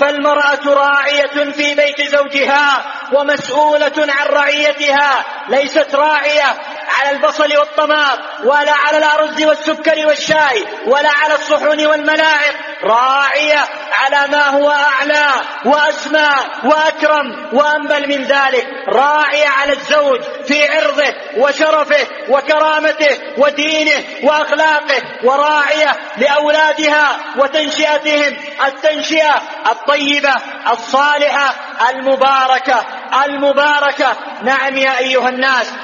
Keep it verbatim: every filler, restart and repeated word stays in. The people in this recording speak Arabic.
فالمرأة راعية في بيت زوجها ومسؤولة عن رعيتها، ليست راعية على البصل والطماط ولا على الأرز والسكر والشاي ولا على الصحون والملاعق، راعية على ما هو أعلى وأسمى وأكرم وأنبل من ذلك، راعية على الزوج في عرضه وشرفه وكرامته ودينه وأخلاقه، وراعية لأولادها وتنشئتهم التنشئة الطيبة الصالحة المباركة المباركة. نعم يا أيها الناس،